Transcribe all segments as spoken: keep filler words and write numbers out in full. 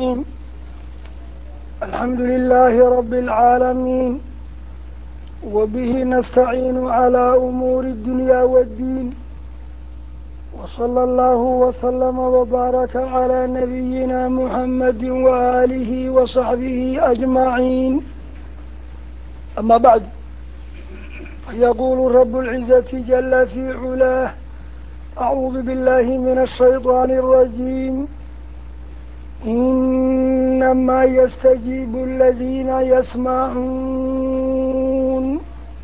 الحمد لله رب العالمين، وبه نستعين على أمور الدنيا والدين، وصلى الله وسلم وبارك على نبينا محمد وآله وصحبه أجمعين. أما بعد، فيقول رب العزة جل في علاه: أعوذ بالله من الشيطان الرجيم. إنما يستجيب الذين يسمعون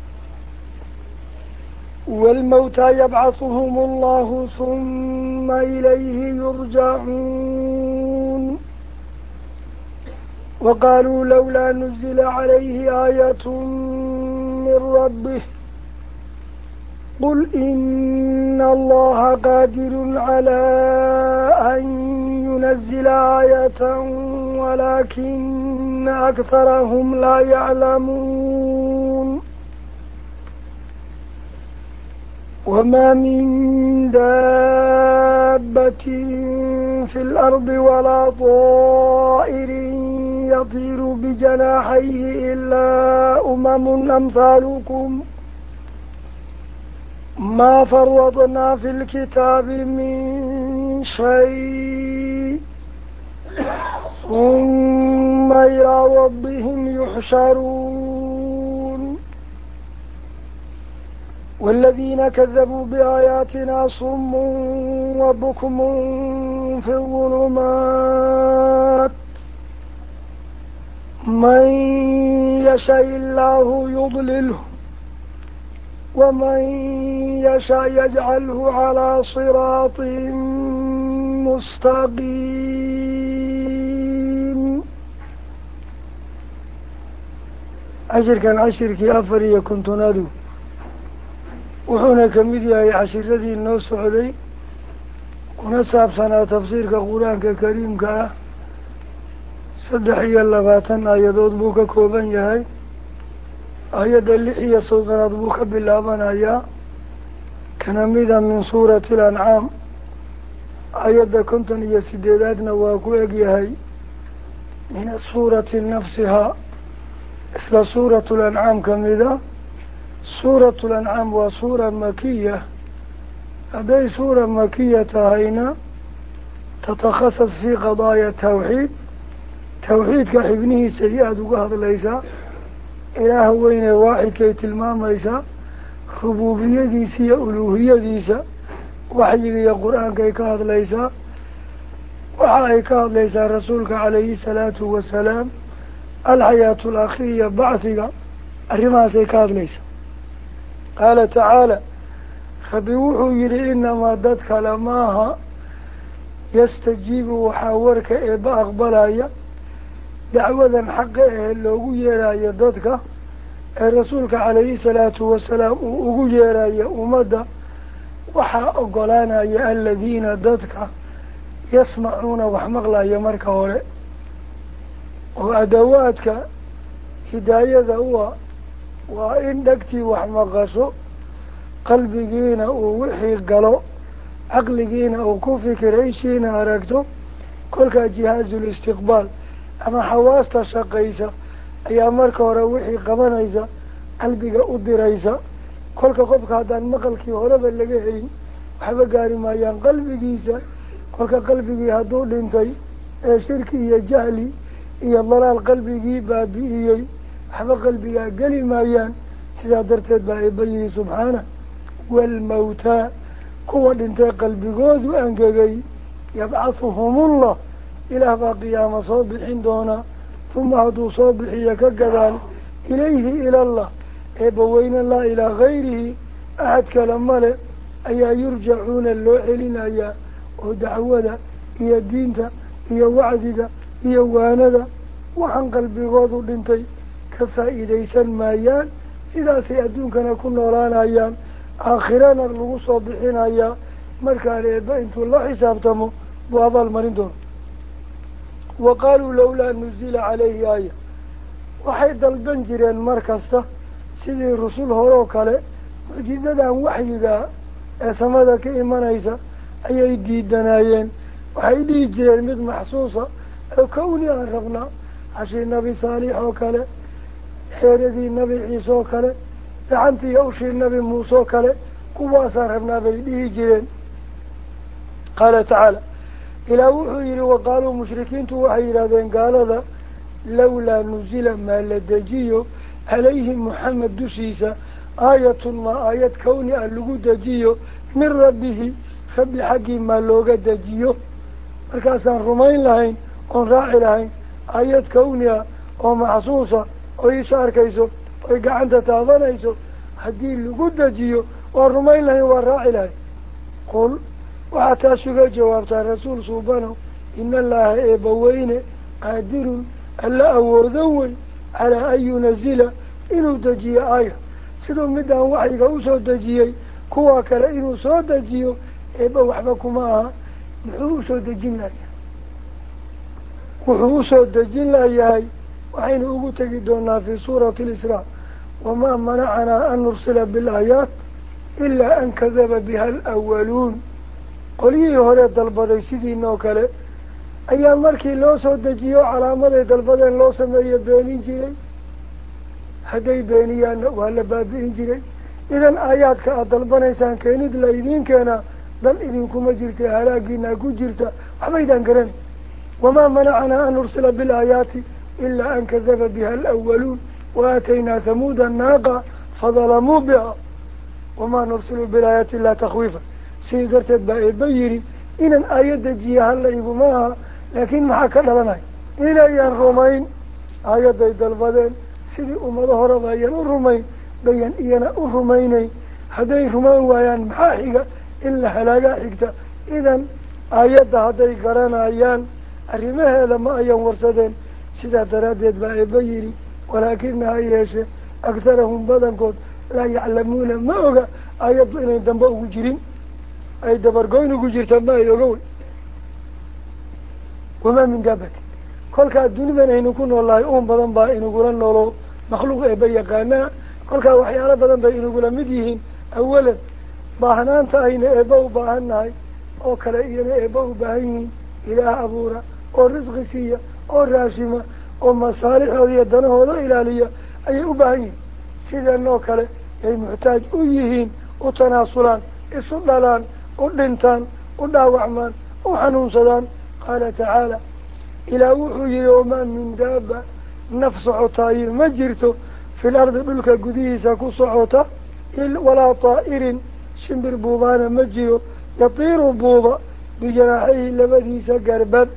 والموتى يبعثهم الله ثم إليه يرجعون. وقالوا لولا نزل عليه آية من ربه قل إن الله قادر على أن ينزل آية ولكن أكثرهم لا يعلمون. وما من دابة في الأرض ولا طائر يطير بجناحيه إلا أمم أمثالكم ما فرطنا في الكتاب من شيء ثم إلى ربهم يحشرون. والذين كذبوا بآياتنا صم وبكم في الظلمات من يشاء الله يضلله ومن يشاء يجعله على صراط مستقيم. عشر كان عشر كي أفري كنت نادو وحونا كميديا عشر ذي النوس علي كنا ساب سنة تفسير كقرآن كريم كا صدحي اللغاتن آيادود بوكا كوبان يهي آياد اللحية سلطنات بوكا باللابان آيا كنميدا من سورة الأنعام. آياد كنتن يسديداتنا واكوئك يهي من السورة نفسها اسم سورة الأنعام كميدا. سورة الأنعام وسورة مكية. هذه سورة مكية هنا تتخصص في قضايا التوحيد. توحيد كحبنه سيئات وقهد ليس إله وين واحد كي تلمام ليس ربوبية ديسية ألوهية ديسة وحي القرآن كي كهد ليس وحي كهد ليس رسولك عليه الصلاة والسلام الحياة الأخيرة بعثك الرماسي كهد ليس. قال تعالى: فبوحو يري إنما ددك لماها يستجيب وحاورك إبا أقبلايا دعوة حقه اللو يرايا ددك الرسولك عليه الصلاة والسلام أقو يرايا أمدا وحا أقلانا يا الذين ددك يسمعون وحمغلا يمرك هوري وأدواتك هداية هو وإن دكتي وحمغسو قلبينا ووحي قلو عقلينا وكوفي كريشينا أركتو كلك جهاز الاستقبال أما حواستا شقيسا أي أمرك وروحي قبانيسا قلبك أدريسا كلك قبك هذا مقلكي هربا لقهين وحبا قاري مايان قلبكيسا كلك قلبكي هدو لنتي شركي يا جهلي يا ضلال قلبكي بابي حبا قلبك قلي مايان سيدا درتد بأيبيه سبحانه. والموتى قوة انتقى قلبكود وأنقاقي يبعثهم الله إلى قيام صبحين دونا ثم هدو صبحي كقدال إليه إلى الله إبوين الله إلى غيره أحد كلام له أي يرجعون اللوحلين أي ودعوة هي الدين هي وعدك هي واندة وحن قلبكود انتقى كفائدة سنمايان سيدا سيأدون كان كنا ورانا أيام آخرانا اللغو صبحين أيام مركا ليبا انتو الله حسابتمو بوابا المرين دون. وقالوا لولا نزل عليه آية وحيد البنجرين مركزته سيدي الرسول هروك عليه معجزة وحيدا سمدك إيمانيسا أي يدي الدنايين وحيدي جرين مد محسوسة كوني عرفنا عشي النبي صالح وكله حيردي النبي عيسى وكله دعنتي يوشي النبي موسى وكله كواسا عرفنا بيديه جيرين قال تعالى إلى وحير وقالوا مشركين توحيرادين قال ذا لولا نزل ما لدجيو عليهم محمد دشيسا آية ما آية كوني اللغو دجيو من ربه رب حقي ما لوغا دجيو مركاسا رمين لهين on raaci lahayn aayad kawniya oo maxsuusa oo isha arkayso oy gacanta taabanayso haddii lagu dejiyo waa rumayn lahayn waa raaci lahayn qul waxaa taas uga jawaabtaa rasuul suubanow ina allaaha eebbaweyne qaadirun alla awoodan wey calaa an yunazila inuu dejiyo aaya siduu midaan waxyiga usoo dejiyey kuwa kale inuu soo dejiyo eebba waxba kuma aha muxuu usoo dejin lahayaa wuxuu usoo dejin layahay waxaynu ugu tegi doonaa fii suurati alisraa wamaa manacanaa an nursila bilaayaat ilaa an kadaba biha alawaluun qolyihii hore dalbaday sidiinoo kale ayaa markii loo soo dejiyo calaamaday dalbadeen loo sameeye beenin jiray hadday beeniyaanna waa la baabi'in jiray idan aayaadka aada dalbanaysaan keenid la idiin keenaa dan idinkuma jirta halaagiinaa ku jirta waxbaydaan garanay وما منعنا أن نرسل بالآيات إلا أن كذب بها الأولون وآتينا ثمود الناقة فظلموا بها وما نرسل بالآيات إلا تخويفا سيدرت بيري إن الآيات جيها الليب معها لكن ما حكى لنا إن أيان رومين آيات ديد البدن سيدي أم ظهر بيان الرومين بيان إيانا الروميني هذي رومين ويان محاحقة إلا هلاقا حكتا إذن آيات هذي قرانا أيان arrimaha hada ma ayan warsadeen sidaa daraaddeed baa eebba yidhi walaakina ha yeeshe agharahum badankood laa yaclamuuna ma oga aayaddu inay dambe ugu jirin ay dabargoyn ugu jirta ma ay oga wey wamaa min daabatin kolkaa dunidan aynu ku noolnahay uun badan baa inagula noolo makhluuq eebba yaqaanaa kolkaa waxyaalo badan bay inagula mid yihiin awalan baahnaanta ayna eebba u baahan nahay oo kale iyana eebba u baahan yihiin ilaah abuura oo risqi siiya oo raashima oo masaalixooda iyo danahooda ilaaliya ayay u baahan yihiin sidanoo kale ay muxtaaj u yihiin u tanaasulaan isu dhalaan u dhintaan u dhaawacmaan u xanuunsadaan qaala tacaala ilaah wuxuu yihi wamaa min daaba naf socotaayi ma jirto fil ardi dhulka gudihiisa ku socota walaa taa'irin shimbir buubaana ma jiro yatiiru buuba bijanaaxihi labadiisa garbad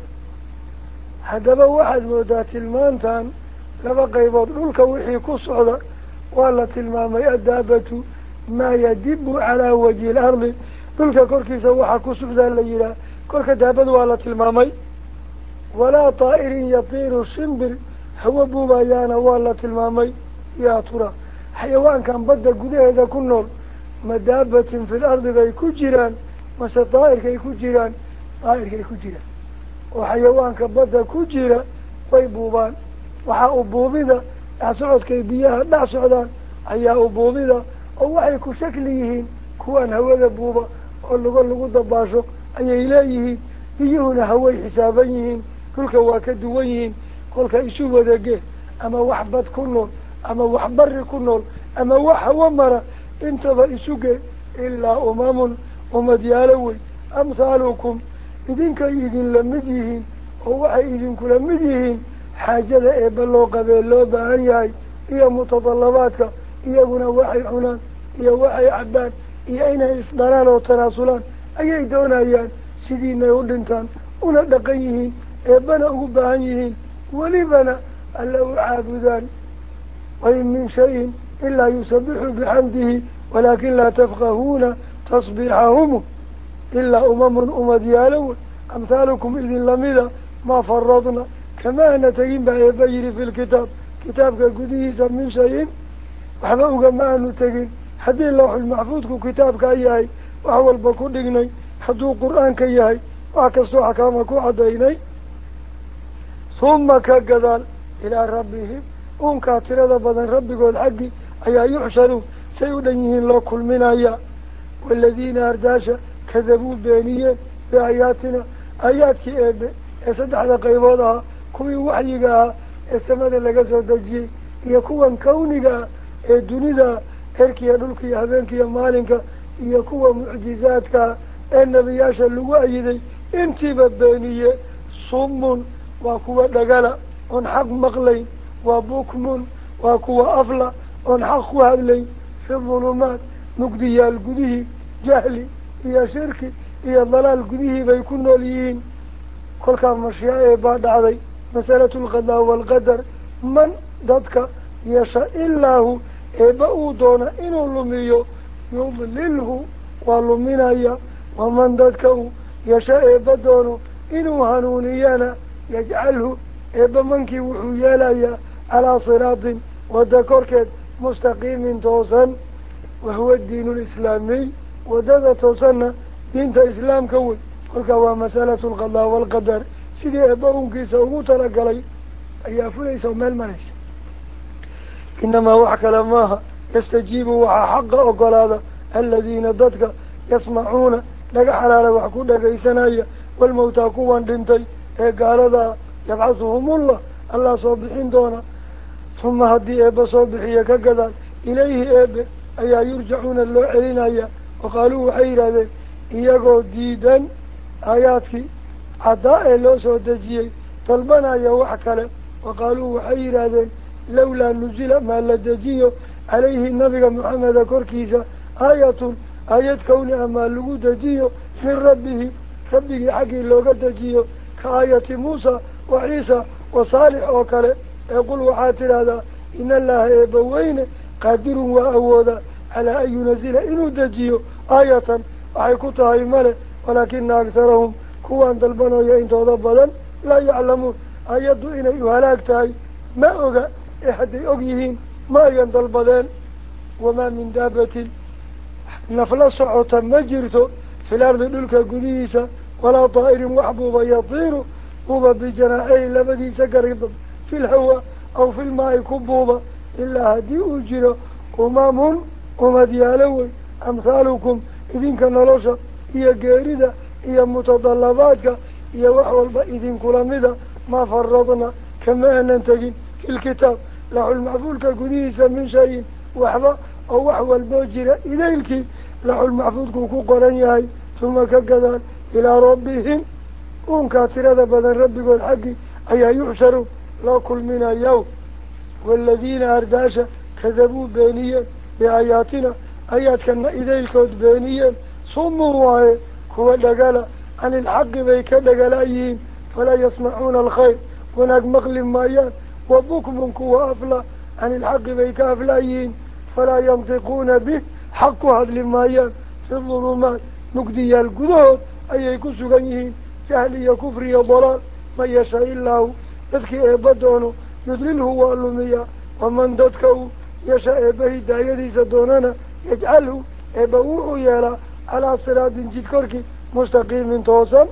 haddaba waxaad moodaa tilmaantan laba qaybood dhulka wixii ku socda waa la tilmaamay addaabatu maa yadibu calaa wajhi ilardi dhulka korkiisa waxaa ku socdaa la yidhaah kolka daabad waa la tilmaamay walaa taa'irin yatiiru shimbir hawo buubayaana waa la tilmaamay yaa tura xayawaankan badda gudaheeda ku nool ma daabatin fil ardi bay ku jiraan mase daa'irkay ku jiraan daa'irkay ku jiraan oo xayawaanka badda ku jira way buubaan waxaa u buubida dhex socodkay biyaha dhex socdaan ayaa u buubida oo waxay ku shakli yihiin kuwaan hawada buuba oo lugo lagu dabaasho ayay leeyihiin biyuhuna haway xisaaban yihiin dhulka waa ka duwan yihiin kolka isu wadagee ama wax bad ku nool ama wax bari ku nool ama wax hawo mara intaba isuge ilaa umamun umadyaalo wey amhaalukum idinkay idinla mid yihiin oo waxay idinkula mid yihiin xaajada eebba loo qabee loo baahan yahay iyo mutadallabaadka iyaguna waxay cunaan iyo waxay cabbaan iyo inay isdhalaan oo tanaasulaan ayay doonayaan sidiinay u dhintaan una dhaqan yihiin eebbana ugu baahan yihiin welibana alla u caabudaan wain min shayin ilaa yusabixu bixamdihi walaakin laa tafqahuuna tasbiixahum ilaa umamun umadyaalo wey amhaalukum idin lamida maa faradna kama ana tegin baa eebba yidhi fi lkitaab kitaabka gudihiisa min shayin waxba ugama aanu tegin haddii lawxulmaxfuudku kitaabkaa yahay wax walba ku dhignay hadduu qur-aanka yahay wax kastoo axkaama ku caddaynay huma ka gadaal ilaa rabbihim uunkaa tirada badan rabbigood xaggii ayaa yuxsharuun say u dhan yihiin loo kulminaya waaladiina ardaasha kadabuu beeniyeen biaayaatina aayaadkii eebe ee saddexda qaybood ahaa kuwii waxyiga ah ee samada laga soo dejiyey iyo kuwan kawniga ah ee dunida cirkiya dhulkiiyo habeenkiiyo maalinka iyo kuwa mucjizaadka ee nebiyaasha lagu ayiday intiiba beeniye summun waa kuwa dhagala oon xaq maqlayn waa bukmun waa kuwa afla oon xaq ku hadlayn fi dulumaat mugdiyaal gudihii jahli iyo shirki iyo dalaal gudihii bay ku nool yihiin kolkaa mashyaa ee baa dhacday masalatu alqadaa waalqadar man dadka yasha ilaahu eebba uu doona inuu lumiyo yudlilhu waa luminaya waman dadka uu yasha eebba doono inuu hanuuniyana yajcalhu eebba mankii wuxuu yeelayaa calaa siraatin wadda korkeed mustaqiimin toosan wahuwa diinu lislaamiy waddada toosanna diinta islaamka wey kolkaa waa masalatu alqadaa waalqadar sidii eebba unkiisa ugu talagalay ayaa fulaysa oo meel maraysa inamaa wax kale maaha yastajiibu waxaa xaqa ogolaada aladiina dadka yasmacuuna dhaga xalaala wax ku dhagaysanaya walmawtaa kuwan dhintay ee gaaladaa yabcaduhumullah allah soo bixin doona huma haddii eebba soo bixiya ka gadaan ilayhi eebe ayaa yurjacuuna loo celinaya waqaaluu waxay yidhahdeen iyagoo diidan aayaadkii caddaa ee loo soo dejiyey dalbanaya wax kale waqaaluu waxay yidhaahdeen lawlaa nuzila maa la dejiyo calayhi nabiga maxameda korkiisa aayatun aayad kawni amaa lagu dejiyo min rabbihi rabbigii xaggii looga dejiyo ka aayati muusa wa ciisa wa saalix oo kale ee qul waxaad tidhaahdaa ina allaha eebba weyne qaadirun waa awooda calaa an yunazila inuu dejiyo aayatan waxay ku tahay male walaakina agharahum kuwaan dalbanaya intooda badan laa yaclamuun aayaddu inay u halaag tahay ma oga ee hadday og yihiin ma ayan dalbadeen wamaa min daabatin nafla socota ma jirto fil ardi dhulka gudihiisa walaa daa'irin wax buuba yatiiru buuba bijanaaxehi labadiisa garib fi lhawa aw fi lmaa'i ku buuba ilaa haddii uu jiro umamun umadyaalo wey amhaalukum idinka nolosha iyo geerida iyo mutadallabaadka iyo wax walba idinkula mida maa faradna kama aanan tegin fi lkitaab laxulmaxfuudka gudihiisa min shayin waxba oo wax walboo jira idaylkii laxulmaxfuudkuu ku qoran yahay tuma ka gadaan ilaa rabbihim uunkaa tirada badan rabbigood xaggii ayaa yuxsharuun loo kulminayow waaladiina ardaasha kadabuu beeniyeen biaayaatina aayaadkana idaylkood beeniyeen summun waaye kuwa dhagala can ilxaqi bay ka dhagalayihiin falaa yasmacuuna alkhayr wanaag maqli maayaan wa bukmun kuwa afla can ilxaqi bay ka aflaayihiin falaa yantiquuna bih xaq ku hadli maayaan fi dulumaat mugdiyaal gudahood ayay ku sugan yihiin jahli iyo kufri iyo dalaal man yashaa ilaahu dadkii eebba doono yudlilhu waa lumiyaa waman dadka uu yashaa eebba hidaayadiisa doonana yajcalhu eebba wuxuu yeelaa calaa siraatin jid korkii mustaqiimin toosan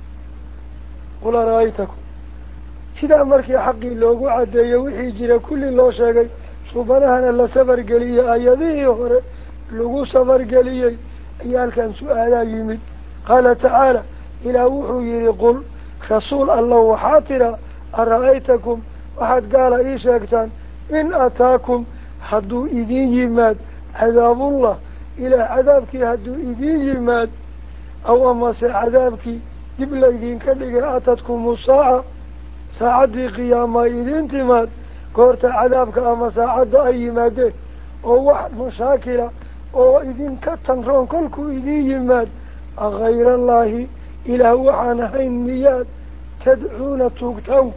qul ara-aytakum sidaa markii xaqii loogu caddeeyey wixii jira kulli loo sheegay subanahana la safargeliyey aayadihii hore lagu safargeliyey ayaa halkan su-aalaa yimid qaala tacaala ilaah wuxuu yihi qul rasuul allah waxaa tidhaa ara-aytakum waxaad gaala ii sheegtaan in ataakum hadduu idiin yimaad cadaabullah ilaah cadaabkii hadduu idiin yimaad aw amase cadaabkii dib laydinka dhigay atadkumu saaca saacaddii qiyaamaa idiin timaad goorta cadaabka ama saacadda ay yimaadeen oo wax mashaakila oo idinka tanroon kolkuu idiin yimaad akhayrallaahi ilaah waxaan ahayn miyaad tadcuuna tuugtaan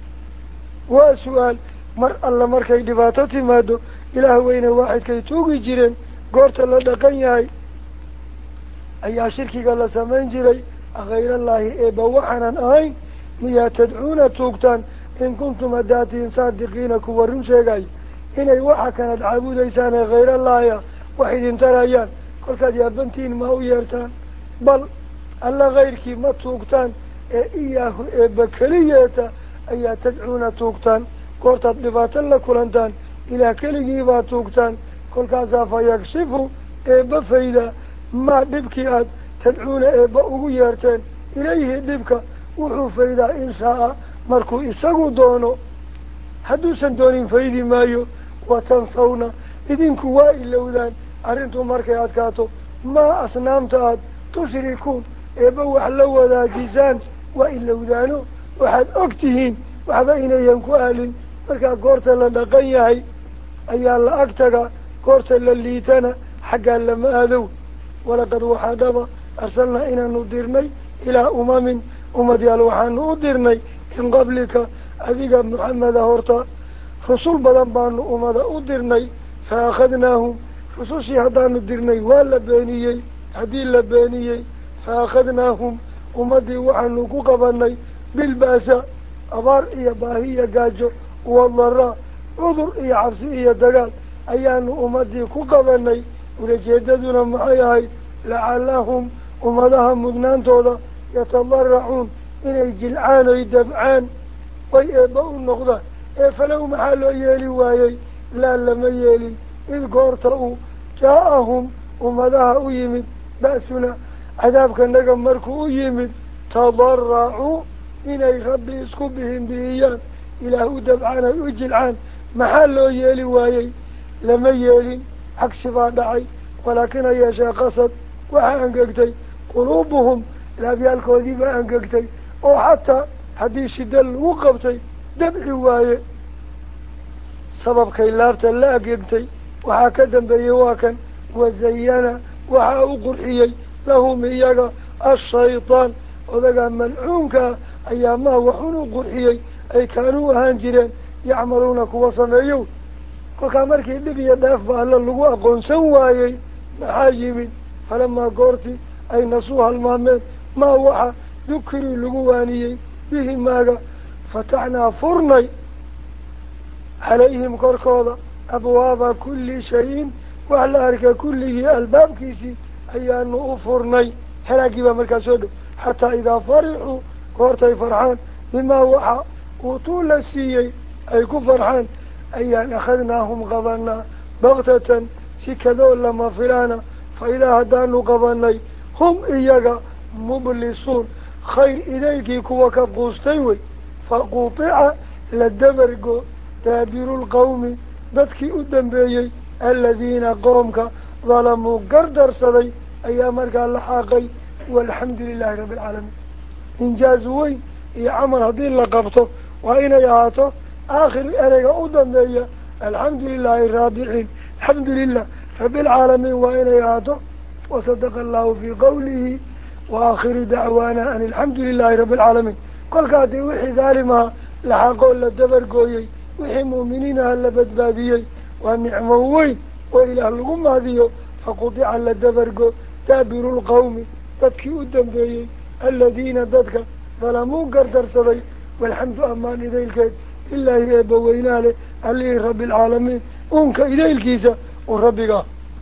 waa su-aal mar alla markay dhibaato timaado ilaah weyne waaxidkay tuugi jireen goorta la dhaqan yahay ayaa shirkiga la samayn jiray akhayrallaahi eeba waxaanan ahayn miyaa tadcuuna tuugtaan in kuntum hadaatiin saadiqiina kuwa run sheegayo inay waxa kanad caabudaysaan ee khayrallaahiya wax idin tarayaan kolkaad yaabantiin ma u yeertaan bal alla kayrkii ma tuugtaan ee iyaahu eebba keliyeeta ayaa tadcuuna tuugtaan goortaad dhibaato la kulantaan ilaah keligiibaa tuugtaan kolkaasaa fa yakshifu eebba faydaa maa dhibkii aad tadcuuna eebba ugu yeerteen ilayhi dhibka wuxuu faydaa in shaa-a markuu isagu doono hadduusan doonin faydi maayo watansawna idinku waa ilowdaan arrintuu markay adkaato maa asnaamta aad tushrikuun eebba wax la wadaajisaan waa ilowdaano waxaad og tihiin waxba inayan ku aalin markaa goorta la dhaqan yahay ayaa la ag tagaa goorta la liitana xaggaa lama aadow walaqad waxaa dhaba arsalnaa inaanu dirnay ilaa umamin umadyaal waxaanu u dirnay min qablika adiga maxameda horta rusul badan baanu umada u dirnay fa akhadnaahum rusushii haddaanu dirnay waa la beeniyey haddii la beeniyey fa akhadnaahum ummaddii waxaanu ku qabanay bilba'sa abaar iyo baahi iyo gaajo wadaraa cudur iyo cabsi iyo dagaal ayaanu ummaddii ku qabanay ulajeedaduna maxay ahayd lacallahum ummadaha mudnaantooda yatadaracuun inay jilcaan oy dabcaan way eebba u noqdaan ee falow maxaa loo yeeli waayey laa lama yeelin id goorta uu jaa-ahum ummadaha u yimid ba'suna cadaabkanaga markuu u yimid tadaracuu inay rabbi isku bihin bihiyaan ilaah u dabcaan ay u jilcaan maxaa loo yeeli waayey lama yeelin cagsi baa dhacay walaakina yeeshee qasad waxaa angegtay quluubuhum laabyaalkoodii baa angegtay oo xataa haddii shida lagu qabtay dabci waaye sababkay laabta la agegtay waxaa ka dambeeyey waa kan wazayana waxaa u qurxiyey lahum iyaga ashaytaan odagaa malcuunkaa ayaa maa waxun u qurxiyey ay kaanuu ahaan jireen yacmaluuna kuwa sameeyow kolkaa markii dhib iyo dheef ba alla lagu aqoonsan waayey maxaa yimid falamaa goortii ay nasuu halmaameen maa waxa dukiruu lagu waaniyey bihi maaga fataxnaa furnay calayhim korkooda abwaaba kulli shayin wax la arka kulligii albaabkiisii ayaanu u furnay halaagii baa markaa soo dhow xataa idaa farixuu goortay farxaan bimaa waxa uutuu la siiyey ay ku farxaan ayaan akhadnaahum qabanaa baktatan si kadoo lama filaana fa idaa haddaanu qabanay hum iyaga mublisuun khayr idaylkii kuwa ka quustay wey faquutica la dabargo daabiru lqawmi dadkii u dambeeyey aladiina qoomka dalamuu gardarsaday ayaa markaa la xaaqay walxamdu lilaahi rabbi alcaalamiin injaaz weyn iyo camal haddii la qabto waa inay ahaato aakhir ereyga u dambeeya alxamdu lilaahi raabiciin alxamdu lilah rabbi alcaalamiin waa inay ahaato wasadaqa allahu fii qawlihi waakhiru dacwaana an alxamdu lilaahi rabbi alcaalamiin kolka haddii wixii daalimaha la xaqoo la dabargooyey wixii mu'miniinaha la badbaadiyey waa nicmo weyn oo ilaah lagu mahdiyo faqudica la dabargo daabiru lqawmi dadkii u dambeeyey aladiina dadka dalamuu gardarsaday walxamdu amaan idaylkeed lilaahi eebba weynaa leh allihii rabbi alcaalamiin uunka idaylkiisa uu rabbiga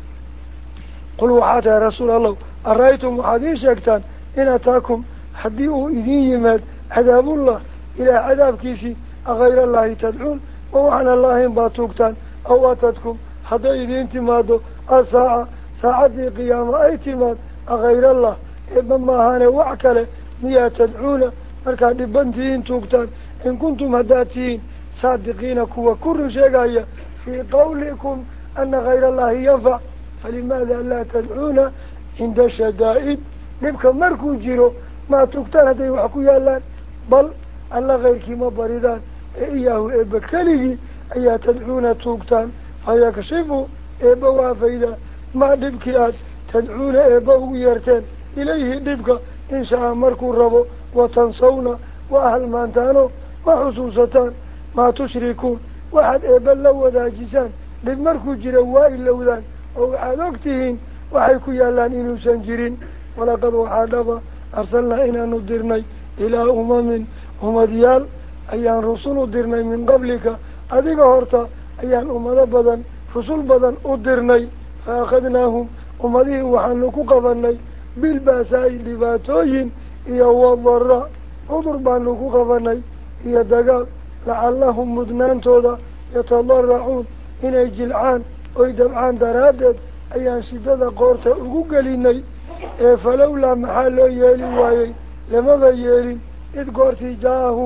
qul waxaa tahay rasuul allahu ara-aytum waxaad ii sheegtaan in ataakum haddii uu idin yimaad cadaabullah ilaah cadaabkiisii akayra allaahi tadcuun ma waxaan allaahayn baad tuugtaan aw atadkum hadday idiin timaado asaaca saacaddii qiyaamo ay timaad akayrallah eebba maahaane wax kale miyaa tadcuuna markaad dhibantihiin tuugtaan in kuntum haddaad tihiin saadiqiina kuwa ku run sheegaya fii qawlikum ana kayra allahi yanfac falimaada laa tadcuuna cinda shadaa'id dhibka markuu jiro maa tugtaan hadday wax ku yaalaan bal alla kayrkii ma baridaan ee iyaahu eebba keligii ayaa tadcuuna tuugtaan fayakshifu eebba waa faydaa maa dhibkii aad tadcuuna eebba ugu yeerteen ilayhi dhibka in shaa markuu rabo watansawna waa halmaantaano ma xusuusataan maa tushrikuun waxaad eebba la wadaajisaan dhib markuu jira waa ilowdaan oo waxaad og tihiin waxay ku yaallaan inuusan jirin walaqad waxaa dhaba arsalnaa inaanu dirnay ilaa umamin umadyaal ayaan rusul u dirnay min qablika adiga horta ayaan ummado badan rusul badan u dirnay fa akhadnaahum ummadihii waxaanu ku qabanay bilba'saa'i dhibaatooyin iyo wadara cudur baanu ku qabanay iyo dagaal lacallahum mudnaantooda yatadaracuun inay jilcaan oy dabcaan daraaddeed ayaan shidada qoorta ugu gelinay ee falowlaa maxaa loo yeeli waayey lamaba yeelin id goortii jaa-ahum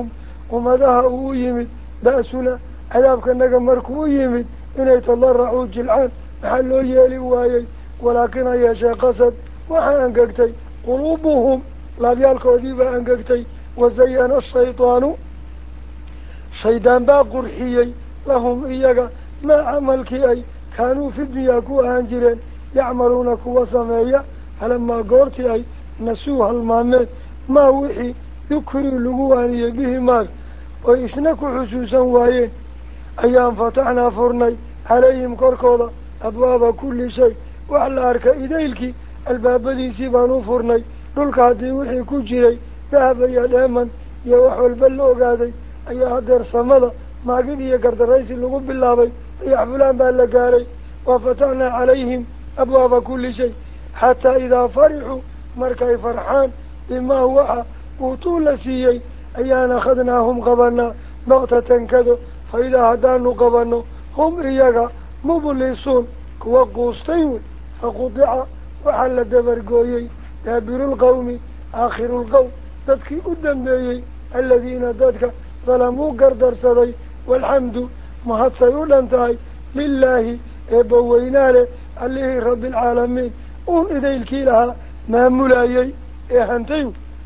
ummadaha uu yimid ba'suna cadaabkanaga markuu u yimid inay tadaracuu jilcaan maxaa loo yeeli waayey walaakin ha yeeshee qasad waxaa angegtay quluubuhum laabyaalkoodii baa angegtay wasayana ashaydaanu shaydaan baa qurxiyey lahum iyaga maa camalkii ay kaanuu fi dunyaa ku ahaan jireen yacmaluuna kuwa sameeya falamaa goortii ay nasuu halmaameen maa wixii dukiruu lagu waaniyey bihi maag oy isna ku xusuusan waayeen ayaan fataxnaa furnay calayhim korkooda abwaaba kulli shay wax la arka idaylkii albaabadiisii baan u furnay dhulka haddii wixii ku jiray dahab iyo dheeman iyo wax walba la ogaaday ayaa hadeer samada maagid iyo gardaraysi lagu bilaabay dayax fulaan baa la gaaray wa fataxnaa calayhim abwaaba kulli shay xataa idaa farixuu markay farxaan bimaa waxa uutuu la siiyey ayaan akhadnaahum qabanaa baktatan kado fa idaa haddaanu qabanno hum iyaga mublisuun kuwa quustay wey faqudica waxaa la dabargooyey daabirulqawmi aakhirulqowm dadkii u dambeeyey aladiina dadka dalamuu gardarsaday waalxamdu mahadsay u dhan tahay lilaahi eebba weynaa leh allihii rabbialcaalamiin uun idaylkii lahaa maamulayey ee hantay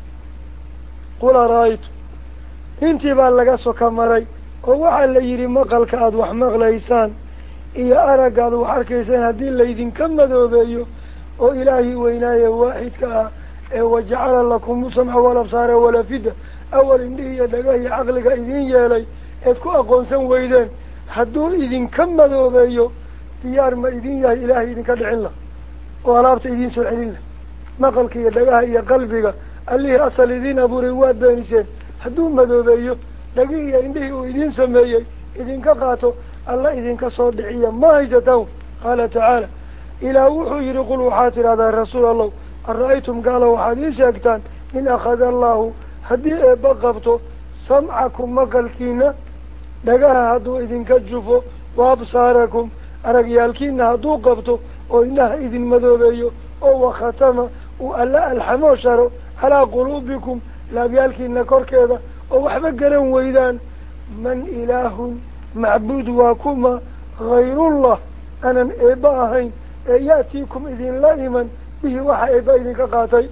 qul ara-aytu intii baa laga soka maray oo waxaa la yidhi maqalka aada wax maqlaysaan iyo aragga aada wax arkaysaan haddii laydinka madoobeeyo oo ilaahii weynaaye waaxidka ah ee wajacala lakum samca walabsaara walafida awal indhihi iyo dhagah iyo caqliga idin yeelay eed ku aqoonsan weydeen hadduu idinka madoobeeyo diyaar ma idin yahay ilaahay idinka dhicin lah oo alaabta idiin soo celin lah maqalka iyo dhagaha iyo qalbiga allihii asal idiin abuuray waad beeniseen hadduu madoobeeyo dhagihii iyo indhihii uu idiin sameeyey idinka qaato alla idinka soo dhiciya ma haysataan qaala tacaala ilaah wuxuu yidhi qul waxaad tidhahdaa rasuul allah ara-aytum gaala waxaad ii sheegtaan in akhada allaahu haddii eebba qabto samcakum maqalkiina dhagaha hadduu idinka jufo wa absaarakum aragyaalkiina hadduu qabto oo indhaha idin madoobeeyo oo wakhatama uu alla alxamoo sharo calaa quluubikum laabyaalkiina korkeeda oo waxba garan weydaan man ilaahun macbuud waa kuma hayrullah aanan eebba ahayn ee ya'tiikum idinla iman bihi waxa eebba idinka qaatay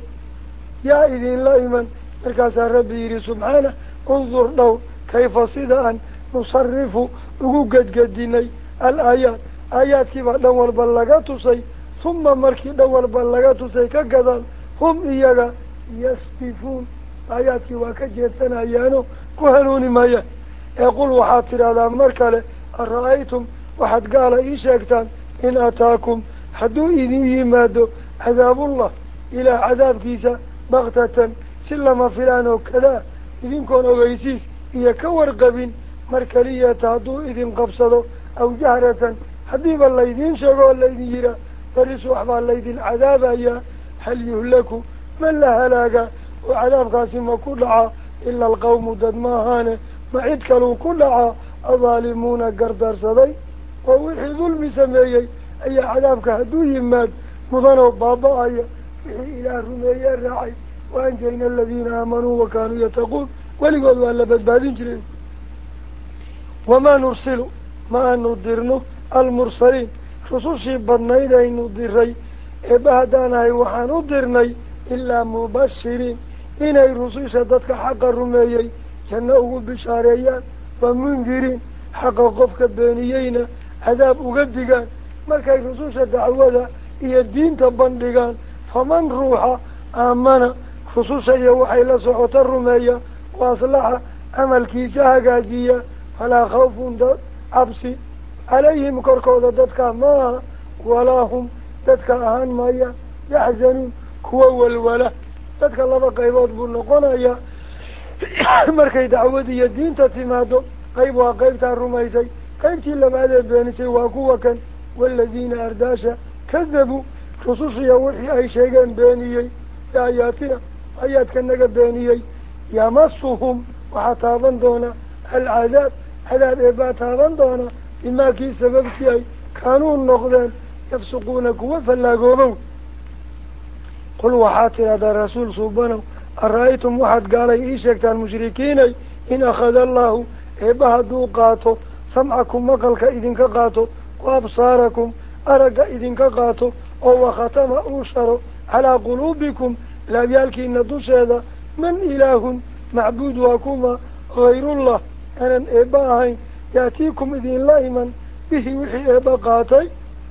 yaa idinla iman markaasaa rabbi yidhi subxaanah undur dhow kayfa sida aan nusarifu ugu gedgedinay al-aayaat aayaadkiibaa dhan walba laga tusay huma markii dhan walba laga tusay ka gadaan hum iyaga yastifuun aayaadkii waa ka jeedsanayaano ku hanuuni maayaan ee qul waxaad tidhahdaa mar kale ara-aytum waxaad gaala ii sheegtaan in ataakum hadduu idin yimaado cadaabullah ilaah cadaabkiisa baktatan si lama filaan oo kadaa idinkoon ogeysiis iyo ka warqabin mar keliyata hadduu idin qabsado aw jahratan haddiiba laydiin sheego oo laydin yihaa baris waxbaa laydin cadaabayaa hal yuhlaku ma la halaaga oo cadaabkaasi ma ku dhacaa ila alqawmu dad ma ahaane ma cid kaluu ku dhacaa adhaalimuuna gardaarsaday oo wixii dulmi sameeyey ayaa cadaabka hadduu yimaad mudanoo baaba-aya wixii ilaah rumeeyee raacay wa anjayna aladiina aamanuu wa kaanuu yattaquun weligood waa la badbaadin jiray wamaa nursilu ma aanu dirno almursaliin rusushii badnayd aynu diray eebba haddaanahay waxaan u dirnay ilaa mubashiriin inay rususha dadka xaqa rumeeyey janno ugu bishaareeyaan wa mundiriin xaqa qofka beeniyeyna cadaab uga digaan markay rususha dacwada iyo diinta bandhigaan faman ruuxa aamana rususha iyo waxay la socota rumeeya wa aslaxa camalkiisa hagaajiya falaa khawfun dad cabsi calayhim korkooda dadka maaha walaa hum dadka ahaan maayaan yaxzanuun kuwa walwala dadka laba qaybood buu noqonayaa markay dacwada iyo diinta timaado qayb waa qaybtaa rumaysay qaybtii labaadee beenisay waa kuwa kan waaladiina ardaasha kadabuu rusushiya wixii ay sheegeen beeniyey biaayaatina aayaadka naga beeniyey yamasuhum waxaa taaban doona alcadaab cadaab eebbaa taaban doona bimaa kii sababtii ay kaanuu noqdeen yafsuquuna kuwa fallaagoobow qul waxaad tidhahdaa rasuul suubanow ara-aytum waxaad gaalay ii sheegtaan mushrikiinay in akhada allaahu eebba hadduu qaato samcakum maqalka idinka qaato wa absaarakum aragga idinka qaato oo wakhatama uu sharo calaa quluubikum laabyaalkiina dusheeda man ilaahun macbuud waa kuma hayrullah aanan eebba ahayn yaatiikum idinla iman bihi wixii eebba qaatay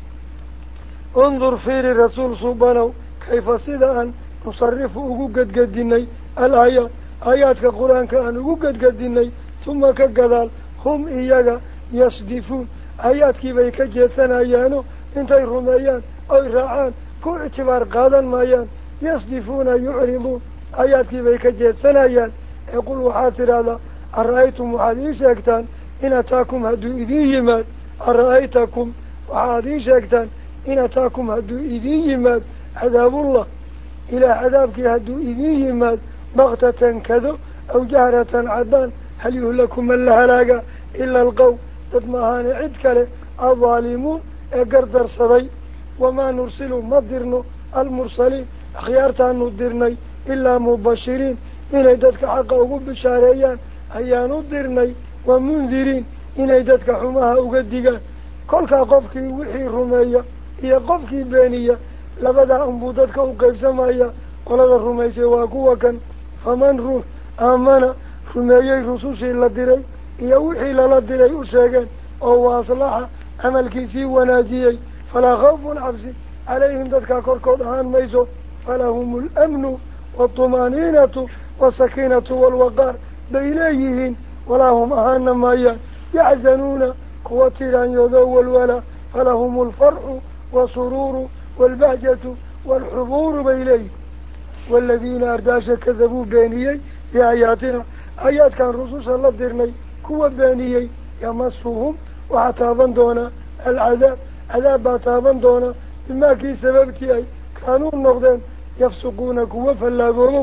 undur fiiri rasuul subanow kayfa sida aan nusarifu ugu gedgedinay al-aayaat aayaadka qur-aanka aan ugu gedgedinay huma ka gadaal hum iyaga yasdifuun aayaadkii bay ka jeedsanayaano intay rumeeyaan oy raacaan ku ictibaar qaadan maayaan yasdifuuna yucriduun aayaadkii bay ka jeedsanayaan ee qul waxaad tidhaahdaa ara-aytum waxaad ii sheegtaan in ataakum hadduu idiin yimaad ara-aytakum waxaad ii sheegtaan in ataakum hadduu idiin yimaad cadaabullah ilaah cadaabkii hadduu idiin yimaad baktatan kado aw jahratan caddaan hal yuhlaku man la halaaga ila alqowm dad ma ahaane cid kale addaalimuun ee gardarsaday wamaa nursilu ma dirno almursaliin akhyaartaanu dirnay ilaa mubashiriin inay dadka xaqa ugu bishaareeyaan ayaanu dirnay wa mundiriin inay dadka xumaha uga digaan kolkaa qofkii wixii rumeeya iyo qofkii beeniya labadaa unbuu dadka u qaybsamaya qolada rumaysay waa kuwa kan faman ruux aamana rumeeyey rusushii la diray iyo wixii lala diray u sheegeen oo wa aslaxa camalkiisii wanaajiyey falaa khawfun cabsi calayhim dadkaa korkood ahaan mayso falahum alamnu waaltumaaniinatu waasakiinatu waalwaqaar bay leeyihiin walaa hum ahaana maayaan yaxzanuuna kuwa tiraanyoodo walwala falahum alfarxu wasuruuru waalbahjatu waalxubuuru bay leeyihin waaladiina ardaasha kadabuu beeniyey biaayaatina aayaadkan rususha la dirnay kuwa beeniyey yamasuhum waxaa taaban doonaa alcadaab cadaab baa taaban doona bimaa kii sababtii ay kaanuu noqdeen yafsuquuna kuwa fallaagoobow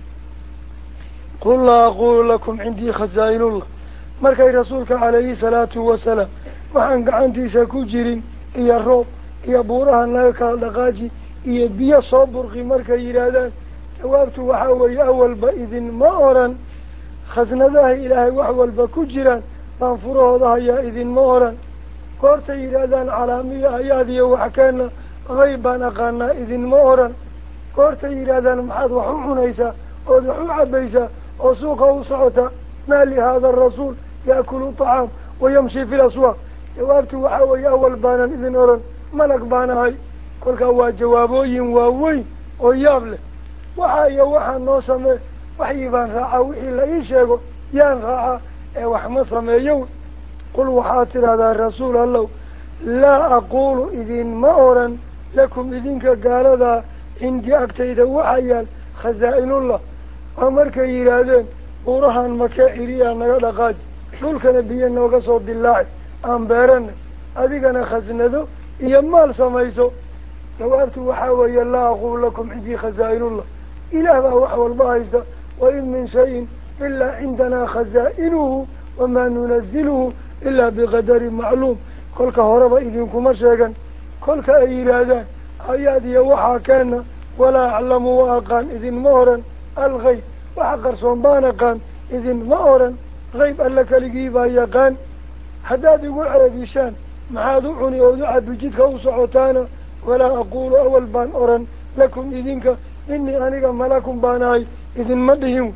qul laa aquulu lakum cindii khasaa-inullah markay rasuulka calayhi salaatu wasalaam waxaan gacantiisa ku jirin iyo roob iyo buuraha naga kala dhaqaaji iyo biyo soo burqi markay yidhaahdaan jawaabtu waxaa weeye awalba idinma oran khasnadaha ilaahay wax walba ku jiraan baan furahooda hayaa idinma oran goortay yidhaahdaan calaamiya ayaad iyo wax keena hayb baan aqaanaa idinma oran goortay yidhaahdaan maxaad wax u cunaysaa ood wax u cabbaysaa oo suuqa u socota maa lihaada arasuul yaakulu tacaam wayamshi fi laswaaq jawaabtu waxaa weeye awal baanan idin oran malag baan ahay kolkaa waa jawaabooyin waaweyn oo yaab leh waxa iyo waxaa noo samee waxyi baan raacaa wixii la ii sheego yaan raacaa ee wax ma sameeyo qul waxaad tidhahdaa rasuul allow laa aquulu idinma oran lakum idinka gaaladaa cindii agtayda waxaa yaal khasaa-inullah waa markay yidhaahdeen buurahan makee ciriyaa naga dhaqaaji dhulkana biyo nooga soo dilaaci aan beerana adigana khasnado iyo maal samayso jawaabtu waxaa weeye laa aquulu lakum cindii khasaa-inullah ilaah baa wax walba haysta wain min shayin ilaa cindanaa khasaa-inuhu wamaa nunaziluhu ilaa biqadarin macluum kolka horeba idinkuma sheegan kolka ay yidhaahdaan ayaad iyo waxaa keena walaa aclamu wa aqaan idinma oran algayb waxa qarsoon baan aqaan idinma oran hayb alla keligii baa yaqaan haddaad igu ceebishaan maxaad u cuni ood u cabi jidka u socotaana walaa aquulu awal baan oran lakum idinka inii aniga malakun baan ahay idinma dhihin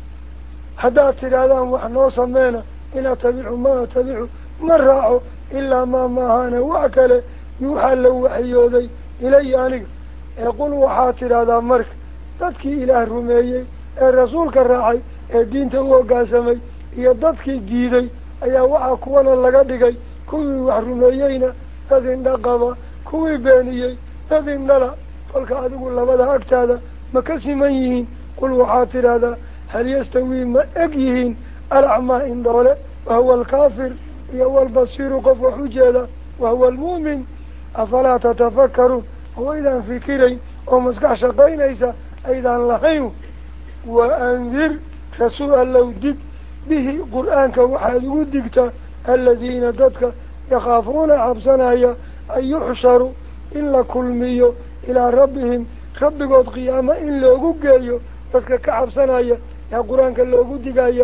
haddaad tidhaahdaan wax noo sameena in atabicu ma atabicu ma raaco ilaa maa maahaana wax kale yuuxaa la waxyooday ilaya aniga ee qul waxaad tidhaahdaa marka dadkii ilaah rumeeyey ee rasuulka raacay ee diinta u hoggaansamay iyo dadkii diiday ayaa waxaa kuwana laga dhigay kuwii wax rumeeyeyna dad indhaqaba kuwii beeniyey dad indhala kolka adigu labada agtaada ma ka siman yihiin qul waxaad tidhaahdaa hal yastawii ma eg yihiin alacmaa indhoole wahuwa alkaafir iyo walbasiiru qof wax u jeeda wahuwa almu'min afalaa tatafakkaruun oo aydaan fikirayn oo maskax shaqaynaysa aydaan lahayn wa andir rasuul allow dig bihi qur-aanka waxaad ugu digtaa aladiina dadka yakhaafuuna cabsanaya an yuxsharu in la kulmiyo ilaa rabbihim rabbigood qiyaamo in loogu geeyo dadka ka cabsanaya yaa qur-aanka loogu digaya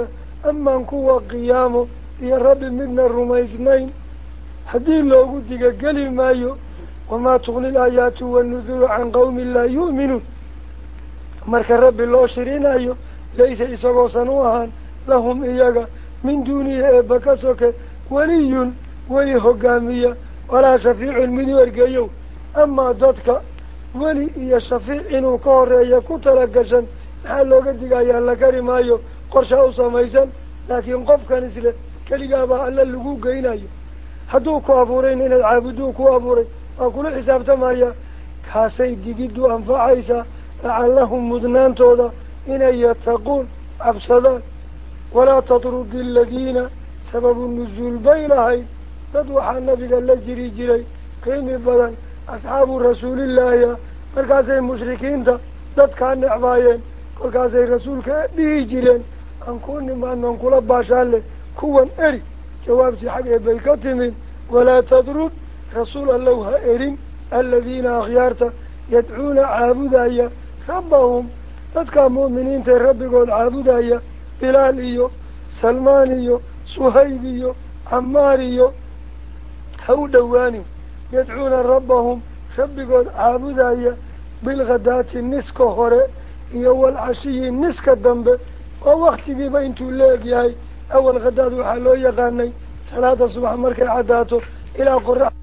amaan kuwa qiyaamo iyo rabbi midna rumaysnayn haddii loogu digageli maayo wamaa tugni ilaayaatu wanuduru can qawmin laa yu'minuun marka rabbi loo shirinayo laysa isagoosan u ahaan lahum iyaga min duunihi eebba ka soke weliyun weli hogaamiya walaa shafiicun mid u ergeeyow amaa dadka weli iyo shafiic inuu ka horeeya ku tala gashan maxaa looga digayaa la kari maayo qorshaa u samaysan laakiin qofkan isle keligaabaa alla lagu geynayo hadduu ku abuurayna inaad caabuduu ku abuuray waa kula xisaabtamaya kaasay digiddu anfacaysaa lacallahum mudnaantooda inay yattaquun cabsadaan walaa tatrudi aladiina sababu nuzuul bay lahayd dad waxaa nabiga la jiri jiray qiimi badan asxaabu rasuulillaahi ah markaasay mushrikiinta dadkaa necbaayeen kolkaasay rasuulka dhihi jireen aan ku nimaanon kula baashaalle kuwan eri jawaabtii xag ee bay ka timid walaa tadrud rasuul allow ha erin aladiina akhyaarta yadcuuna caabudaya rabbahum dadkaa mu'miniintae rabbigood caabudaya bilaal iyo salmaan iyo suhayb iyo camaar iyo ha u dhowaanin yadcuuna rabbahum rabbigood caabudaya bilghadaati niska hore iyo walcashiyi niska dambe oo waktigiiba intuu la eg yahay awal khadaad waxaa loo yaqaanay salaada subax markay caddaato ilaa qorax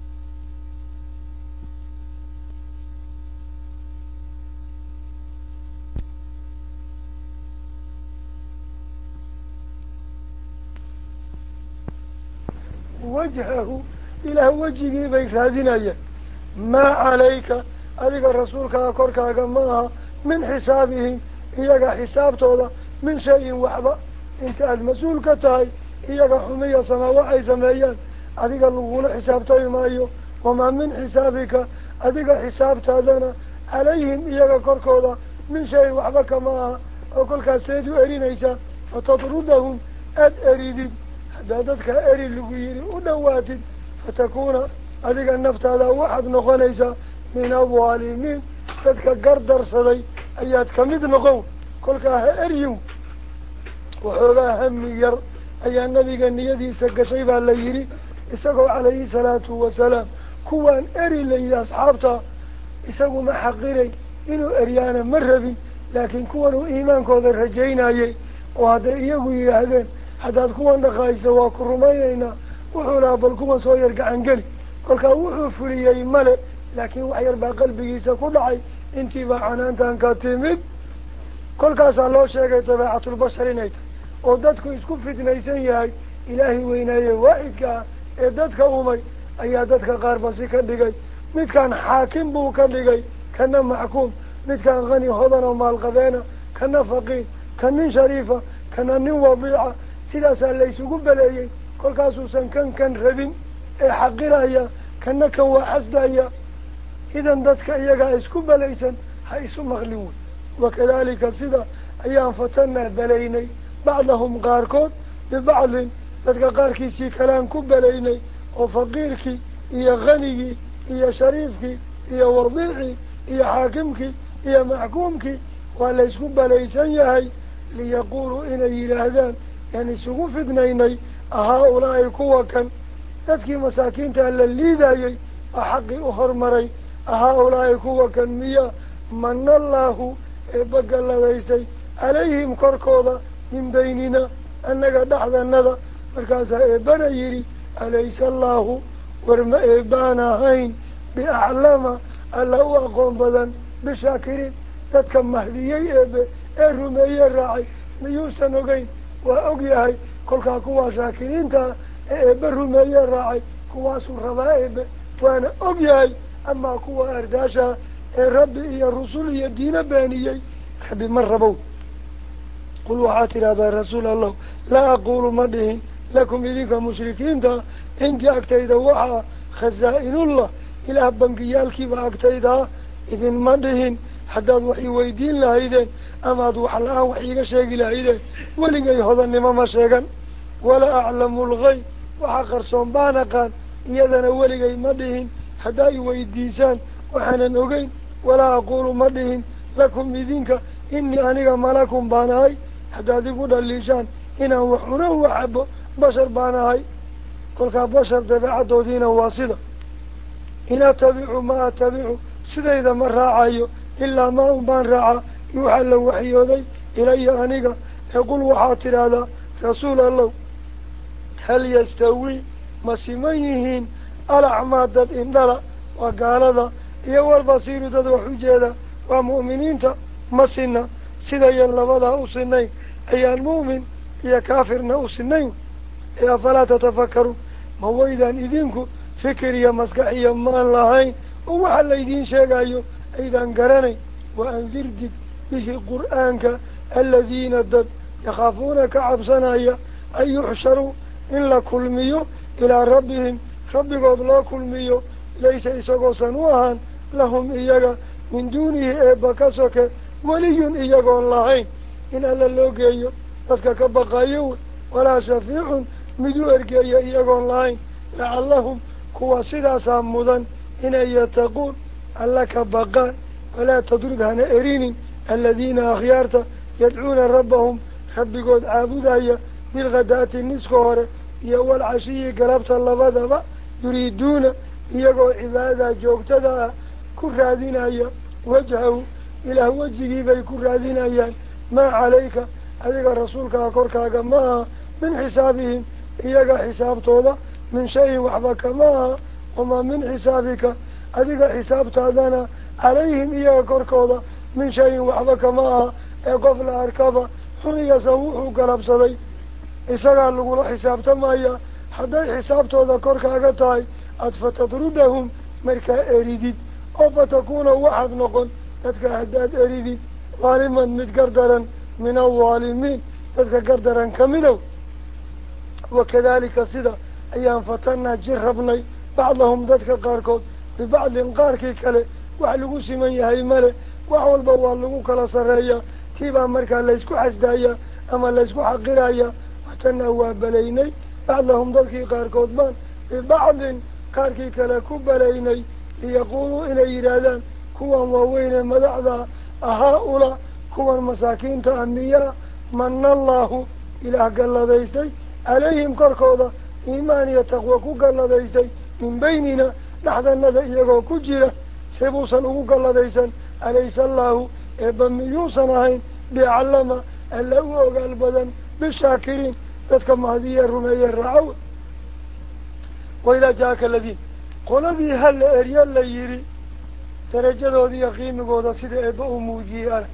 wajhahu ilaah wejigii bay raadinayaan maa calayka adiga rasuulkaa korkaaga ma aha min xisaabihim iyaga xisaabtooda min shayin waxba inta aada mas-uul ka tahay iyaga xumiya samaa waxay sameeyaan adiga lagula xisaabtami maayo wamaa min xisaabika adiga xisaabtaadana calayhim iyaga korkooda min shayin waxba kama aha oo kolkaas seed u erinaysaa fatatrudahum aada eridid haddaa dadkaa eri lagu yidhi u dhowaatid fatakuuna adiga naftaada waxaad noqonaysaa min adaalimiin dadka gardarsaday ayaad ka mid noqon kolkaa ha eryin waxoogaa hami yar ayaa nabiga niyadiisa gashay baa la yidhi isagoo calayhi salaatu wasalaam kuwaan eri la yidhi asxaabta isaguma xaqiray inuu eryaana ma rabin laakiin kuwan uu iimaankooda rajaynayay oo hadday iyagu yidhaahdeen haddaad kuwan dhaqaayso waa ku rumaynaynaa wuxuu lahaa bal kuwan soo yar gacangeli kolkaa wuxuu fuliyey male laakiin wax yar baa qalbigiisa ku dhacay intiibaa canaantan ka timid kolkaasaa loo sheegay dabeecatulbashar inay tahay oo dadku isku fitnaysan yahay ilaahay weynaaye waaxidka ah ee dadka umay ayaa dadka qaar basi ka dhigay midkaan xaakim buu ka dhigay kana maxkuum midkaan qani hodan oo maalqabeena kana faqiir ka nin shariifa kana nin wadiica sidaasaa laysugu beleeyey kolkaasuusan kan kan rabin ee xaqiraya kana kan waa xasdaya idan dadka iyagaa isku belaysan ha isu maqlin wey wakadalika sida ayaan fatanaa belaynay bacdahum qaarkood bibacdin dadka qaarkiisii kalaan ku belaynay oo faqiirkii iyo kanigii iyo shariifkii iyo wadiicii iyo xaakimkii iyo maxkuumkii waa laysku belaysan yahay liyaquuluu inay yidhaahdaan yaan isugu fidnaynay ahaa-ulaa'i kuwa kan dadkii masaakiintaa la liidayey baa xaqii u hormaray ahaa-ulaa'i kuwa kan miya mana allaahu eebba galladaystay calayhim korkooda min baynina annaga dhexdanada markaasaa eebbana yidhi alaysa allaahu war ma eebbaan ahayn biaclama alla u aqoon badan bishaakiriin dadka mahdiyey eebe ee rumeeye raacay miyuusan ogeyn waa og yahay kolkaa kuwaa shaakiriintaa ee eebbe rumeeye raacay kuwaasuu rabaa eebe waana og yahay amaa kuwa ardaashaa ee rabbi iyo rusul iyo diino beeniyey rabbi ma rabow qul waxaad tidhahdaa rasuul allah laa aquulu ma dhihin lakum idinka mushrikiinta cindii agtayda waxaa khasaa-inullah ilaah bangiyaalkiiba agtaydaa idinma dhihin haddaad wax i weydiin lahaydeen amaad wax la-aan wax iiga sheegi lahaydeen weligay hodannimo ma sheegan walaa aclamu lgayb waxa qarsoon baan aqaan iyadana weligay ma dhihin haddaa i weydiisaan waxaanan ogeyn walaa aquulu ma dhihin lakum idinka inii aniga malakun baan ahay haddaad igu dhaliishaan إنا وحنا وحب بشر باناي كل كبشر تبع دودينا واصلة إن أتبعوا ما أتبعوا سيدا إذا من راعيه إلا ما أبان راعى يوحل وحيودي إلي أنيقا يقول وحاطر هذا رسول الله هل يستوي مسيميهين الأعمى دد إندلا وقال هذا يوى البصير دد وحجيدا ومؤمنين مسينا سيدا يلبدا أسنين أي المؤمن يا كافرنا أسنين يا فلا تتفكروا ما هو إذا إذنكم فكر يا مسكحي ما اللهين وحل يدين شيئا أيضا قرني وأنذرت به قرآنك الذين الدد يخافونك عبسنايا أن يحشروا إلا كل ميو إلى ربهم رب قد لا كل ميو ليس إساقو سنوها لهم إياك من دونه إبكاسك ولي إياك اللهين إن ألا اللوكي تسكك بقايو ولا شفيع مدو إركي إياك اللهين لعلهم كوا سيدا سامدا إن يتقون ألك بقان ولا تدردها نائرين الذين أخيارت يدعون ربهم رب قد عابدها بالغداة النسكور يوى العشي قربت اللبادة يريدون يقو عبادة جوكتها كرادين وجهه إلى وجهه بي كرادين ما عليك أذيك رسولك أكورك أقمها من حسابهم إياك حساب طولا من شيء وحبك ما وما من حسابك أذيك حساب تادانا عليهم إياك كوركولا من شيء وحبك ما قفل أركبه حني يسووه قلب صدي إساقا لقول حساب تمايا حتى حساب تودا كورك أغتاي أتفتدردهم مركا أريدين أو فتكون واحد نقل تتك هداد أريدين ظالما متقردرا من الظالمين تتك قردرا كملوا وكذلك صدا أيام فتنا جربني بعضهم تتك قاركود ببعض قاركي كله وحلقوا سمن يهي ملي وحول بوالقوا كلا سرية تيبا مركا ليسكو حسدايا أما ليسكو حقرايا وحتنا هو بليني بعضهم ذلك قاركود بان ببعض قاركي كلا كو بليني ليقولوا إلى إرادان كوا ووين مدعدا أهؤلاء كوا مساكين تأمية من الله إلى قال ديستي عليهم كركودا إيمان يتقوى كو قال ديستي من بيننا نحن الندى إيقو كجيرة سيبوسا كو قال ديستي أليس الله إبن ميوسناهين بيعلم ألا هو قال بدن بالشاكرين تتكم هذه الرمية الرعوة وإذا جاءك الذين قل ذي هل أريال ليري ترجلوا ذي يقيم قوضا سيد إباء موجيئا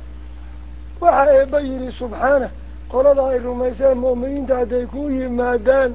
وحا إبايري سبحانه قل ذا الرميسان مؤمنين تعديكوه مادان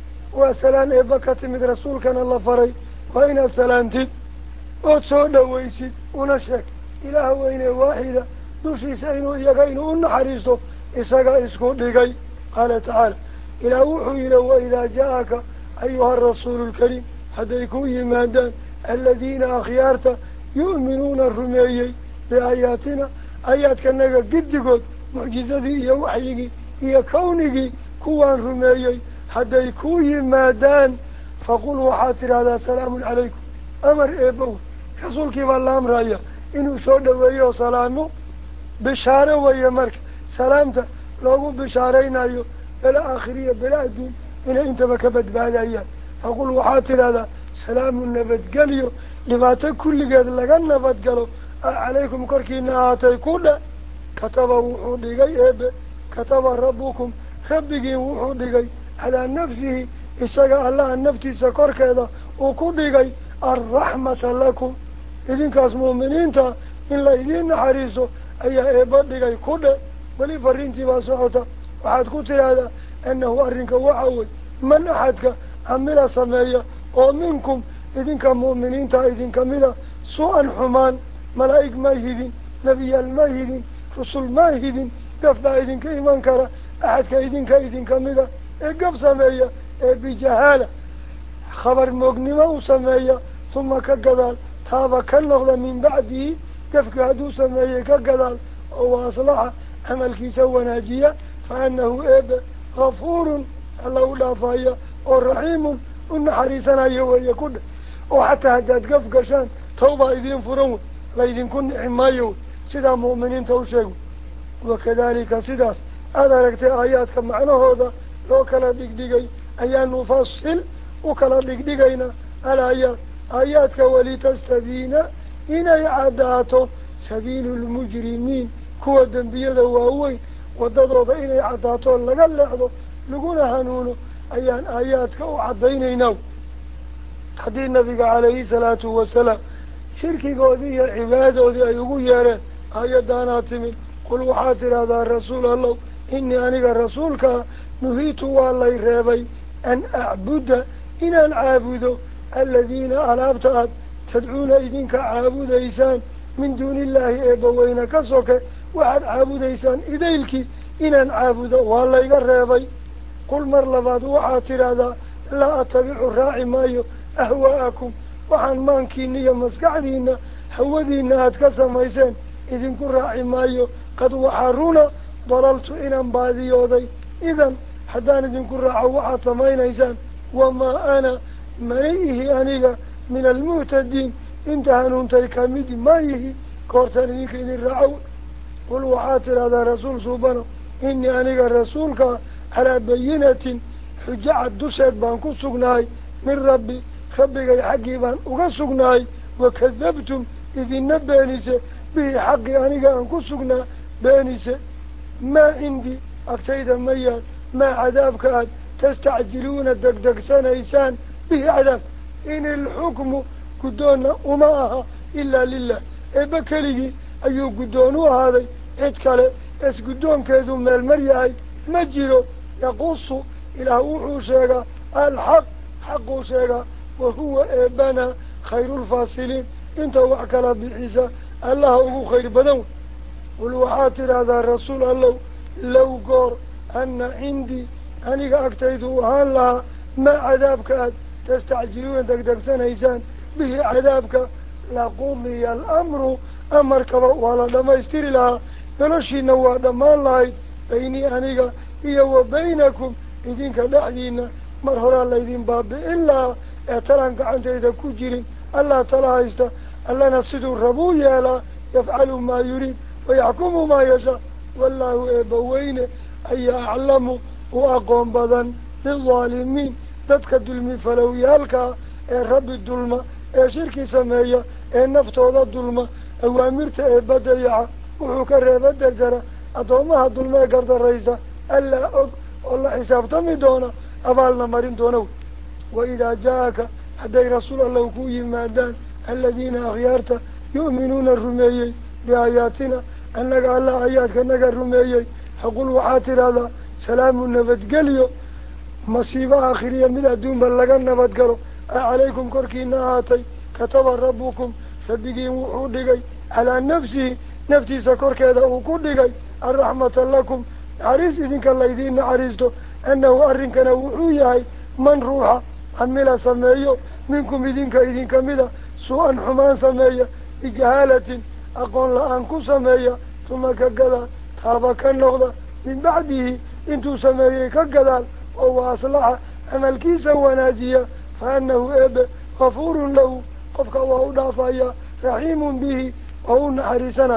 وسلام إباء كتمد رسول كان الله فري وإن السلام تد وتسود ويسد ونشك إله وإن واحدة دوشي سينو يقين ونحرسه إساق إسكو لغي قال تعالى إلى وحو إلى وإذا جاءك أيها الرسول الكريم هديكو يمادان الذين أخيارت يؤمنون الرميي بآياتنا آيات كنغا قد قد معجزة هي وحيكي هي كونكي كوان رميي هديكو يمادان فقل وحاتر هذا سلام عليكم أمر إبو رسولك والله أمر أيه إنه سود ويو سلامه بشارة ويمرك سلامته لو بشارين أيو بلا آخرية بلا دين إن أنت بكبت بعد أيام فقل وحاتر هذا سلام النبت قليو لباتك كل قد لغا النبت قلو عليكم كركينا آتيكونا كتب وحود لغي إبه كتب ربكم خبقين وحود لغي على نفسه إساق الله النفتي سكر كذا وكل لغي الرحمة لكم إذن كاس مؤمنين تا إلا إذن حريصوا أي إبه لغي كل ولي فرينتي باسعوتا وحاد قلت هذا أنه أرنك وحوي من أحدك عمل سمايا ومنكم إذن كمؤمنين تا إذن كملا سوء حمان ملائك ما يهدين نبي ما يهدين رسول ما يهدين قفنا إذن كإيمان كرا أحد كإذن كإذن كملا إقف سمايا بجهالة خبر مغنمة سمايا ثم كقدال تابا كالنغض من بعده قفك هدو سمايا كقدال وأصلح عمل كيسو ناجية فأنه إب غفور الله لا فايا والرحيم إن حريصنا يوي كله وحتى هداد قف قشان توبة إذن فرون لا إذن كن حمايو سيدا مؤمنين توشيقوا وكذلك سيداس أدركت آيات كمعنى هذا لو كلا دقدقي أيان نفصل وكلا دقدقينا الآيات آيات ولتستبين إن يعداته سبيل المجرمين كوا الدنبية وهوي ودضرب إن يعداته لقل لحظه لقونا هنونه أيان آيات كوعدينينو حديث النبي عليه الصلاة والسلام شركي قودية عبادة ودي أيقو يارين آيات داناتمين قل وحاتر هذا الرسول الله إني أنيق الرسولك نهيت والله ريبي أن أعبد إن العابد الذين ألابتأت تدعون إذنك عابد إيسان من دون الله إبوين كسوك وعد عابد إيسان إذيلك إن العابد والله ريبي قل مرلبات وحاتر هذا لا أتبع الراعي مايو أهواءكم وعن مانكيني مسقعدين حودين أتكسم إيسان إذن كن راعي مايو قد وحارونا ضللت إنان باذيوذي إذن حدان إذن كن راعي وحا سمين إيسان وما أنا مريه أنيقا من المهتدين انتهنون تيكامد مايه كورتان إنك إذن راعو قل وحاتر هذا رسول سبحانه إني أنيقا رسولك على بينة حجاع الدسد بانكو سقناي من ربي خبقي حقي بان وقسقناي وكذبتم إذن نبانيسة به حقي أنيقا أنكو سقنا بانيسة ما عندي أكتيد ميان ما عذابك أد تستعجلون الدقدق سنيسان به عذاب إن الحكم قدونا وماها إلا لله إبكالي أيو قدونوا هذا إتكالي إس قدون كيدو من المريعي مجيرو يقص إلى وحو شيغا الحق حق شيغا وهو إبانا خير الفاصلين انت وعكلا بعيسى الله هو خير بدون والوحاتر هذا الرسول الله لو قر أن عندي أنيك أكتيدو هلا ما عذابك تستعجلون دقدق سنيسان به عذابك لقضي الأمر أمرك ولا لما يستري لها يلشي نوع دمان لاي بيني أنيك هي وبينكم إذن كدحدين مرحلة الذين باب إلا اعتلانك عن تيدا كجيرين الله تلاهيستا الله نصد الربو يالا يفعل ما يريد ويحكم ما يشاء والله إبوين أي أعلم وأقوم بذن للظالمين dadka dulmi falowiyaalka ee rabbi dulma ee shirki sameeya ee naftooda dulma awaamirta ee badayaca wuxuu ka reeba derjara addoomaha dulma ee gardaraysa allaa og oo la xisaabtami doona abaalna marin doonow waidaa jaa-aka hadday rasuul allahu ku yimaadaan aladiina akhyaarta yu'minuuna rumeeyey biaayaatina annaga alla aayaadka naga rumeeyey faqul waxaa tidhaahdaa salaamu nabadgelyo مصيبة آخرية من الدون بلغا نبتقروا عليكم كركينا هاتي كتب ربكم فبقين وحودقي على نفسه نفتي سكر كذا وكودقي الرحمة لكم عريس إذنك الله إذن عريسته أنه أرنك نوحوياي من روحا عملا سمايو منكم إذنك إذنك مذا سوءا حمان سمايا إجهالة أقول لأنكم سمايا ثم كقذا تابك النغضة من بعده انتو سمايا كقذا وهو أصلح عمل كيسا وناجيا فأنه إب غفور له قفك الله دافايا رحيم به وهو نحرسنا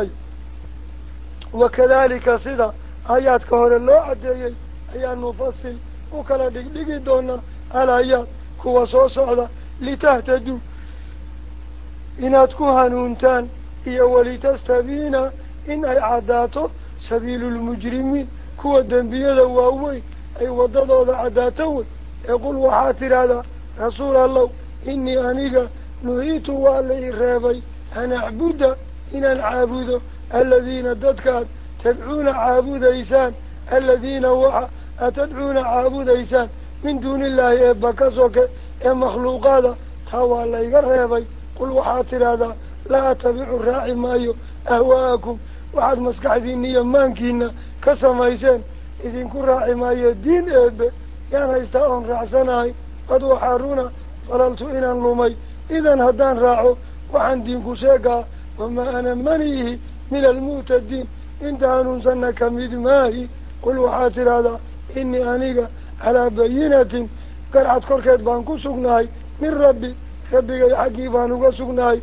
وكذلك صدا آيات كهر الله عديي أيان نفصل وكلا دقدقي دونا على آيات كوا صوصعدا لتهتدوا إناتكو هنونتان هي ولتستبين إن أي عداته سبيل المجرمين كوا الدنبية وهوي أي وضضوا عداتون يقول وحاتر هذا رسول الله إني أنيق نهيت والي الرابي أن أعبد إن العابد الذين تدكات تدعون عابد إيسان الذين وحا أتدعون عابد إيسان من دون الله إبكاسوك مخلوقات تاوى اللي الرابي قل وحاتر هذا لا أتبع الراعي مايو أهواءكم وحد مسكعدين يمانكينا كسم إيسان إذن كن راعي ما يدين إب يعني يستاهم رعسناي قد وحارونا ضللت إنا اللومي إذن هدان راعو وعن دينكو شاقا وما أنا منيه من المعتدين انتهانون سنك مدماهي قل وحاتر هذا إني أنيقا على بينة قرعت كوركت بانكو سقناي من ربي ربي حقي بانكو سقناي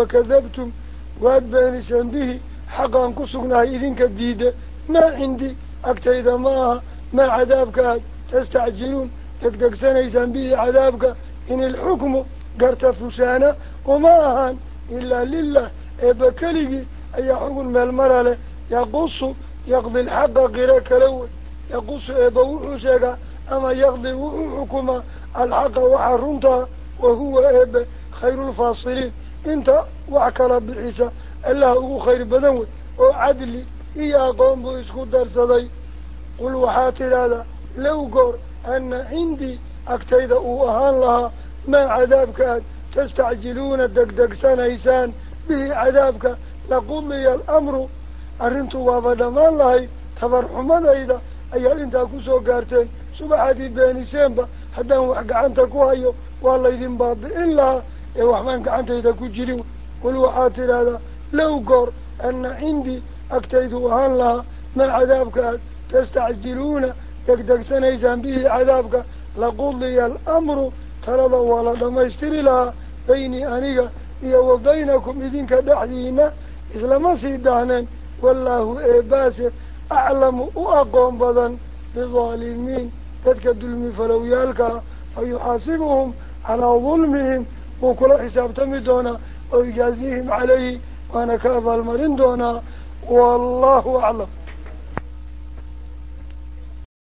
وكذبتم واد بانسان به حقا انكو سقناي إذن كديدة ما عندي أكتيدا معها ما عذابك تستعجلون تكتك سنيسان به عذابك إن الحكم قرت فشانا وما أهان إلا لله إبا كليجي أي حكم من المرالة يقص يقضي الحق غيرك لو يقص إبا وحوشك أما يقضي وحكم الحق وحرمتها وهو إبا خير الفاصلين انت وعكر بالعيسى الله هو خير بدنوي وعدلي إيا قوم بإسكو درسدي قل وحاتر هذا لو قر أن عندي أكتيد أوهان لها ما عذابك تستعجلون الدقدق سنيسان به عذابك لقضي الأمر أرنتوا وابدمان لهي تبرحمد أيضا أي أنت أكسو قارتين سبحاتي بيني سينبا حتى وحق عنك كوهيو والله يذن باب إلا وحمانك عنك إذا كجريو قل وحاتر هذا لو قر أن عندي أكتيد أوهان لها ما عذابك تستعجلون دقدق سنيسان به عذابك لقضي الأمر ترضى ولا لما يشتري لها بيني أنيقا إيا وبينكم إذنك دحدينا إذا ما سيدانا والله إيباسر أعلم وأقوم بضا بالظالمين تتكد المي فلو يالك فيحاسبهم على ظلمهم وكل حساب تمدونا ويجازيهم عليه وأنا كافى المرين دونا والله أعلم.